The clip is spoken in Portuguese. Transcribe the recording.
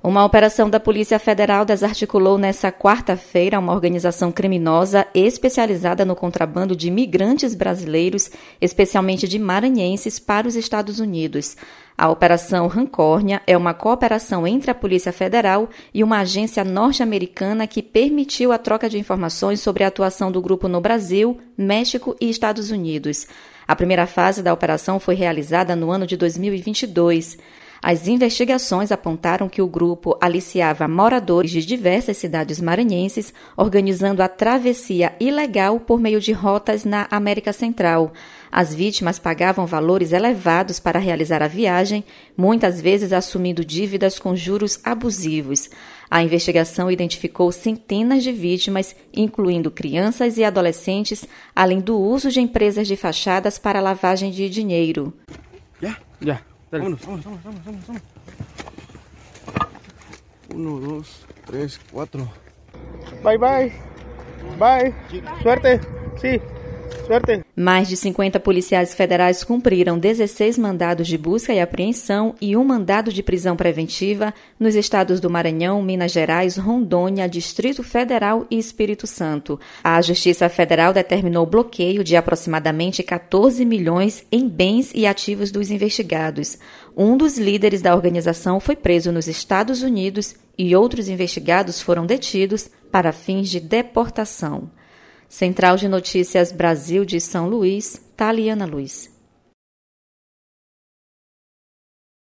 Uma operação da Polícia Federal desarticulou nesta quarta-feira uma organização criminosa especializada no contrabando de imigrantes brasileiros, especialmente de maranhenses, para os Estados Unidos. A Operação Rancórnia é uma cooperação entre a Polícia Federal e uma agência norte-americana que permitiu a troca de informações sobre a atuação do grupo no Brasil, México e Estados Unidos. A primeira fase da operação foi realizada no ano de 2022. As investigações apontaram que o grupo aliciava moradores de diversas cidades maranhenses, organizando a travessia ilegal por meio de rotas na América Central. As vítimas pagavam valores elevados para realizar a viagem, muitas vezes assumindo dívidas com juros abusivos. A investigação identificou centenas de vítimas, incluindo crianças e adolescentes, além do uso de empresas de fachadas para lavagem de dinheiro. Ya. Vámonos. 1, 2, 3, 4. Bye. Suerte. Sí. Suerte. Mais de 50 policiais federais cumpriram 16 mandados de busca e apreensão e um mandado de prisão preventiva nos estados do Maranhão, Minas Gerais, Rondônia, Distrito Federal e Espírito Santo. A Justiça Federal determinou bloqueio de aproximadamente 14 milhões em bens e ativos dos investigados. Um dos líderes da organização foi preso nos Estados Unidos e outros investigados foram detidos para fins de deportação. Central de Notícias Brasil de São Luís, Taliana Luiz.